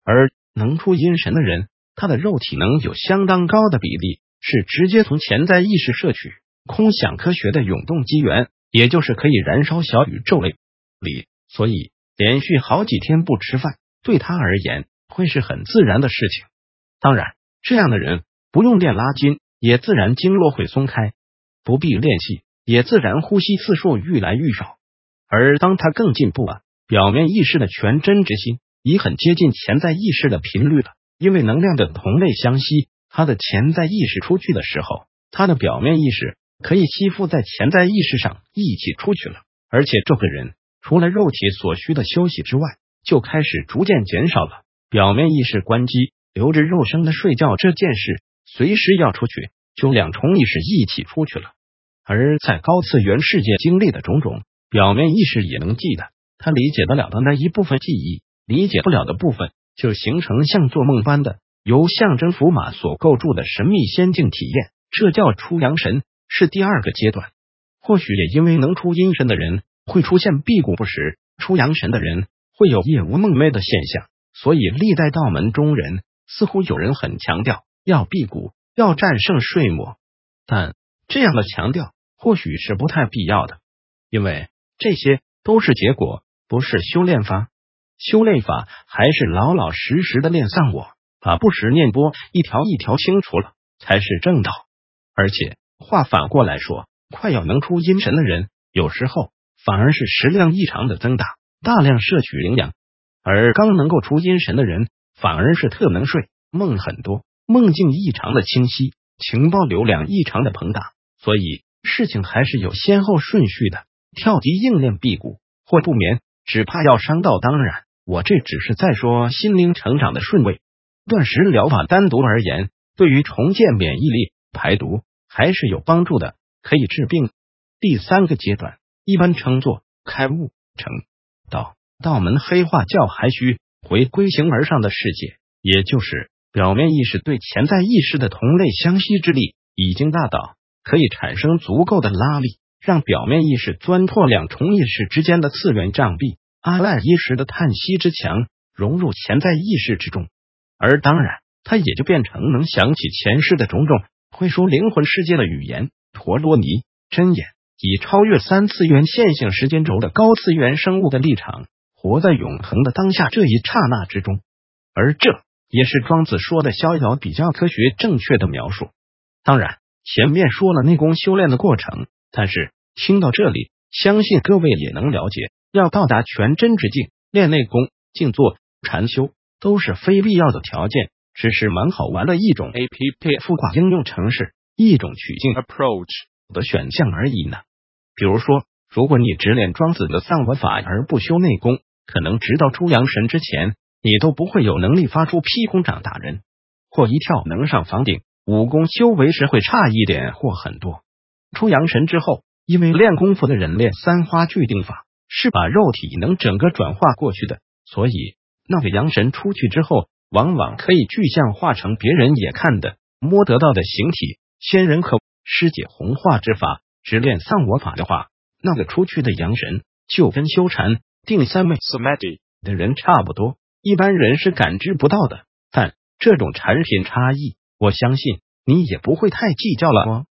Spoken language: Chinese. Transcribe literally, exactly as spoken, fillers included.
而能出阴神的人，他的肉体能有相当高的比例是直接从潜在意识摄取。空想科学的永动机源，也就是可以燃烧小宇宙类里，所以连续好几天不吃饭，对他而言会是很自然的事情。当然，这样的人不用练拉筋，也自然经络会松开；不必练气，也自然呼吸次数愈来愈少。而当他更进步了，表面意识的全真之心已很接近潜在意识的频率了，因为能量的同类相吸，他的潜在意识出去的时候，他的表面意识可以吸附在潜在意识上一起出去了。而且这个人除了肉体所需的休息之外，就开始逐渐减少了表面意识关机，留着肉身的睡觉这件事，随时要出去，就两重意识一起出去了。而在高次元世界经历的种种，表面意识也能记得，他理解得了的那一部分记忆，理解不了的部分就形成像做梦般的由象征符码所构筑的神秘仙境体验，这叫出阳神，是第二个阶段。或许也因为能出阴神的人会出现辟谷不食，出阳神的人会有夜无梦寐的现象，所以历代道门中人似乎有人很强调要辟谷，要战胜睡魔。但这样的强调或许是不太必要的，因为这些都是结果，不是修炼法。修炼法还是老老实实的练丧我，把不实念波一条一条清除了，才是正道。而且话反过来说，快要能出阴神的人，有时候反而是食量异常的增大，大量摄取营养；而刚能够出阴神的人，反而是特能睡，梦很多，梦境异常的清晰，情报流量异常的膨大。所以事情还是有先后顺序的，跳级硬练辟谷或不眠，只怕要伤道。当然，我这只是在说心灵成长的顺位。断食疗法单独而言，对于重建免疫力、排毒还是有帮助的，可以治病。第三个阶段一般称作开悟成道，道门黑话叫还需回归形而上的世界，也就是表面意识对潜在意识的同类相吸之力已经大到可以产生足够的拉力，让表面意识钻破两重意识之间的次元障壁，阿赖耶识的叹息之墙融入潜在意识之中。而当然，它也就变成能想起前世的种种，会说灵魂世界的语言，陀罗尼、真言，以超越三次元线性时间轴的高次元生物的立场，活在永恒的当下这一刹那之中。而这也是庄子说的逍遥比较科学正确的描述。当然，前面说了内功修炼的过程，但是听到这里，相信各位也能了解，要到达全真之境，练内功、静坐、禅修都是非必要的条件，只是蛮好玩的一种 A P P 孵化应用程式，一种取径 approach 的选项而已呢。比如说，如果你只练庄子的丧我法而不修内功，可能直到出阳神之前，你都不会有能力发出劈空掌打人，或一跳能上房顶，武功修为时会差一点或很多。出阳神之后，因为练功夫的人练三花聚定法，是把肉体能整个转化过去的，所以那个阳神出去之后，往往可以具象化成别人也看的、摸得到的形体。仙人可师解红化之法，只练丧我法的话，那个出去的阳神就跟修禅、定三昧 samadhi 的人差不多，一般人是感知不到的。但这种产品差异，我相信你也不会太计较了哦。